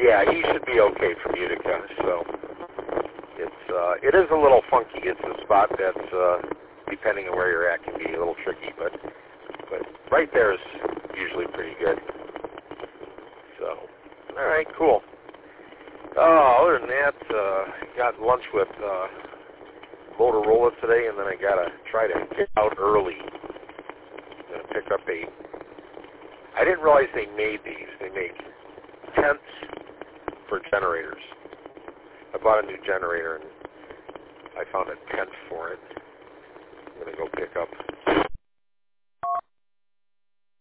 Yeah, he should be okay from Utica. So it is a little funky. It's a spot that's depending on where you're at can be a little tricky, but right there is usually pretty good. So all right, cool. Other than that, got lunch with Motorola today, and then I gotta try to get out early. I'm gonna pick up I didn't realize they made these. They make tents for generators. I bought a new generator, and I found a tent for it. I'm gonna go pick up